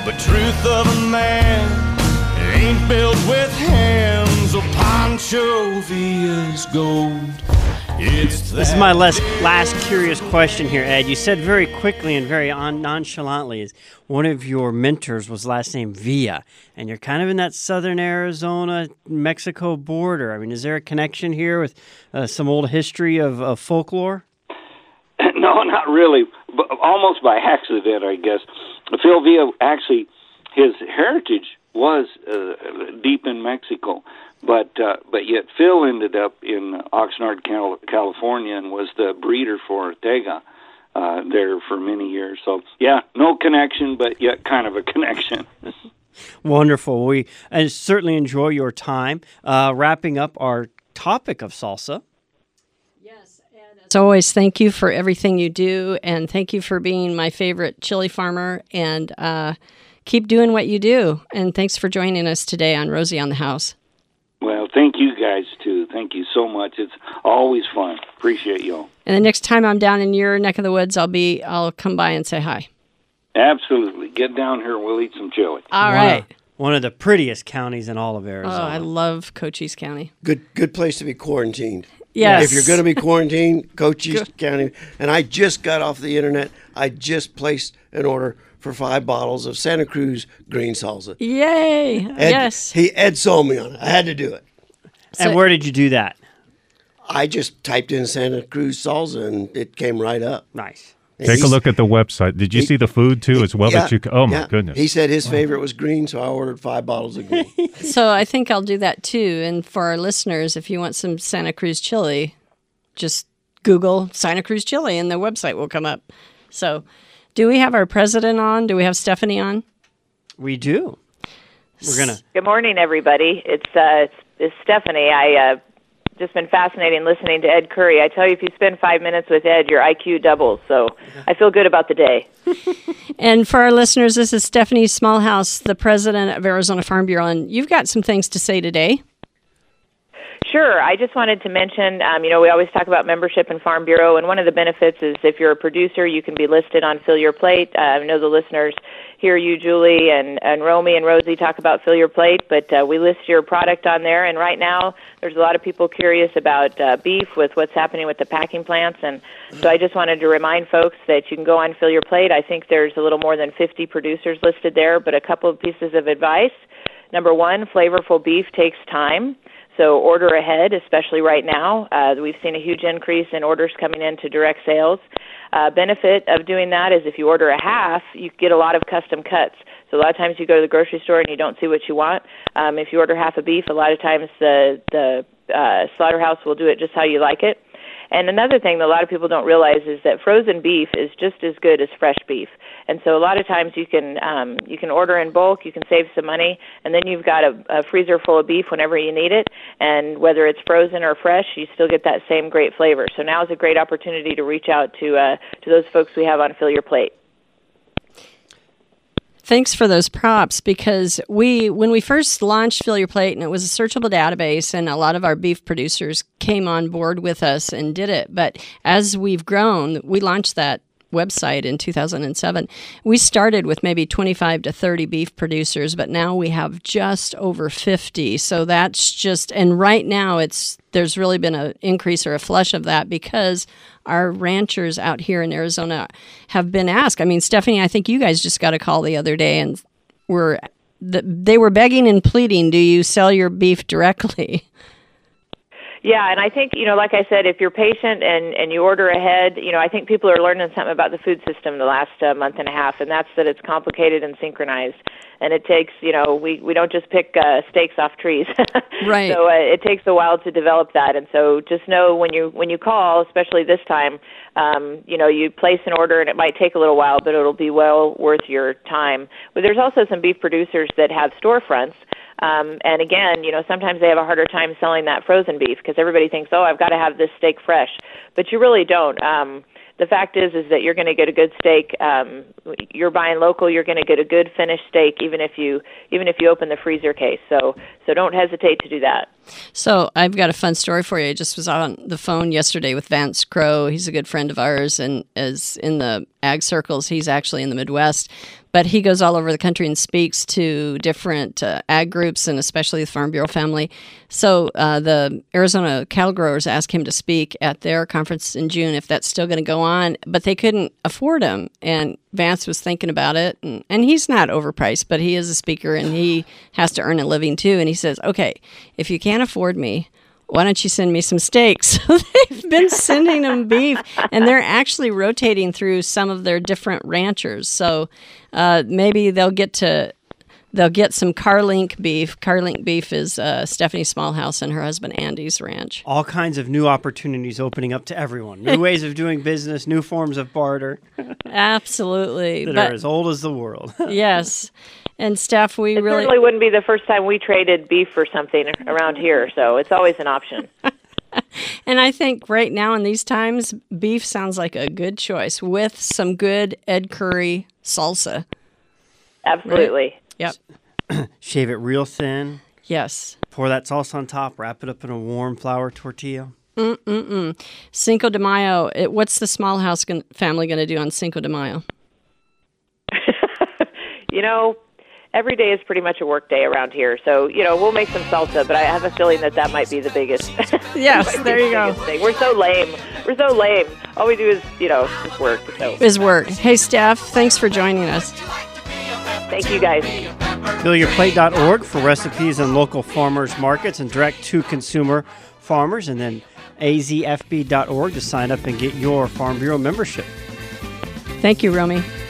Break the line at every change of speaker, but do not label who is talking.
But truth of a man ain't built with hands or Pancho Villa's gold. This
is my last curious question here, Ed. You said very quickly and very nonchalantly is one of your mentors was last name Villa, and you're kind of in that southern Arizona-Mexico border. I mean, is there a connection here with some old history of folklore?
No, not really. But almost by accident, I guess. Phil Villa, actually, his heritage was deep in Mexico. But yet Phil ended up in Oxnard, California, and was the breeder for Ortega there for many years. So, yeah, no connection, but yet kind of a connection.
Wonderful. We certainly enjoy your time. Wrapping up our topic of salsa.
Yes, and as always, thank you for everything you do, and thank you for being my favorite chili farmer, and keep doing what you do. And thanks for joining us today on Rosie on the House.
Well, thank you guys, too. Thank you so much. It's always fun. Appreciate you all.
And the next time I'm down in your neck of the woods, I'll come by and say hi.
Absolutely. Get down here and we'll eat some chili.
All right.
One of the prettiest counties in all of Arizona.
Oh, I love Cochise County.
Good place to be quarantined.
Yes.
If you're going to be quarantined, Cochise County. And I just got off the internet. I just placed an order for 5 bottles of Santa Cruz green salsa.
Yay! Yes.
Ed sold me on it. I had to do it.
And where did you do that?
I just typed in Santa Cruz salsa and it came right up.
Nice.
And
Take a look at the website. Did you see the food too as well?
Yeah,
Oh my goodness.
He said his favorite was green, so I ordered 5 bottles of green.
So I think I'll do that too. And for our listeners, if you want some Santa Cruz chili, just Google Santa Cruz chili and the website will come up. So do we have our president on? Do we have Stephanie on?
We do. We're going to.
Good morning, everybody. It's Stephanie. I just been fascinating listening to Ed Curry. I tell you, if you spend 5 minutes with Ed, your IQ doubles. So I feel good about the day.
And for our listeners, this is Stephanie Smallhouse, the president of Arizona Farm Bureau, and you've got some things to say today.
Sure. I just wanted to mention, we always talk about membership in Farm Bureau, and one of the benefits is if you're a producer, you can be listed on Fill Your Plate. I know the listeners hear you, Julie, and Romy and Rosie talk about Fill Your Plate, but we list your product on there, and right now there's a lot of people curious about beef with what's happening with the packing plants, and so I just wanted to remind folks that you can go on Fill Your Plate. I think there's a little more than 50 producers listed there, but a couple of pieces of advice. Number one, flavorful beef takes time. So order ahead, especially right now. We've seen a huge increase in orders coming into direct sales. Benefit of doing that is if you order a half, you get a lot of custom cuts. So a lot of times you go to the grocery store and you don't see what you want. If you order half a beef, a lot of times the slaughterhouse will do it just how you like it. And another thing that a lot of people don't realize is that frozen beef is just as good as fresh beef. And so a lot of times you can order in bulk, you can save some money, and then you've got a freezer full of beef whenever you need it. And whether it's frozen or fresh, you still get that same great flavor. So now is a great opportunity to reach out to those folks we have on Fill Your Plate.
Thanks for those props, because when we first launched Fill Your Plate, and it was a searchable database, and a lot of our beef producers came on board with us and did it. But as we've grown, we launched that website in 2007. We started with maybe 25 to 30 beef producers, but now we have just over 50. So that's just, and right now there's really been an increase or a flush of that because our ranchers out here in Arizona have been asked. I mean, Stephanie, I think you guys just got a call the other day and they were begging and pleading, do you sell your beef directly?
Yeah, and I think, like I said, if you're patient and you order ahead, I think people are learning something about the food system the last month and a half, and that's that it's complicated and synchronized. And it takes, we don't just pick steaks off trees.
Right.
So it takes a while to develop that. And so just know when you call, especially this time, you place an order and it might take a little while, but it'll be well worth your time. But there's also some beef producers that have storefronts. And again, sometimes they have a harder time selling that frozen beef because everybody thinks, oh, I've got to have this steak fresh. But you really don't. The fact is that you're going to get a good steak. You're buying local. You're going to get a good finished steak, even if you open the freezer case. So don't hesitate to do that.
So I've got a fun story for you. I just was on the phone yesterday with Vance Crowe. He's a good friend of ours and is in the ag circles. He's actually in the Midwest. but he goes all over the country and speaks to different ag groups and especially the Farm Bureau family. So the Arizona cattle growers asked him to speak at their conference in June if that's still going to go on, but they couldn't afford him. And Vance was thinking about it, and he's not overpriced, but he is a speaker and he has to earn a living too. And he says, okay, if you can't afford me, why don't you send me some steaks? So they've been sending them beef, and they're actually rotating through some of their different ranchers. So maybe they'll get some Carlink beef. Carlink beef is Stephanie Smallhouse and her husband Andy's ranch.
All kinds of new opportunities opening up to everyone. New ways of doing business, new forms of barter
Absolutely.
that are as old as the world.
Yes. And Steph,
It certainly wouldn't be the first time we traded beef for something around here, so it's always an option.
And I think right now in these times, beef sounds like a good choice with some good Ed Curry salsa.
Absolutely.
Yep.
Shave it real thin.
Yes.
Pour that salsa on top. Wrap it up in a warm flour tortilla.
Cinco de Mayo. What's the Smallhouse family going to do on Cinco de Mayo?
Every day is pretty much a work day around here. So, we'll make some salsa, but I have a feeling that might be the biggest.
Yes, there you go.
Thing. We're so lame. All we do is, just work. So.
Is work. Hey, Steph, thanks for joining us.
Thank you, guys.
FillYourPlate.org for recipes on local farmers markets and direct-to-consumer farmers, and then azfb.org to sign up and get your Farm Bureau membership.
Thank you, Romy.